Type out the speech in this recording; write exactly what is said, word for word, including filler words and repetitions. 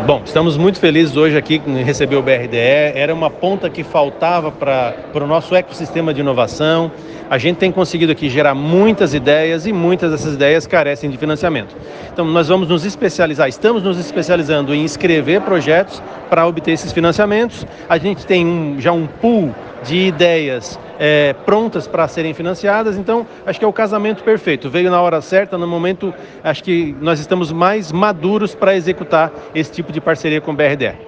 Bom, estamos muito felizes hoje aqui em receber o B R D E. Era uma ponta que faltava para para o nosso ecossistema de inovação. A gente tem conseguido aqui gerar muitas ideias e muitas dessas ideias carecem de financiamento. Então, nós vamos nos especializar, estamos nos especializando em escrever projetos para obter esses financiamentos. A gente tem um, já um pool de ideias é, prontas para serem financiadas, então acho que é o casamento perfeito. Veio na hora certa, no momento, acho que nós estamos mais maduros para executar esse tipo de parceria com o B R D E.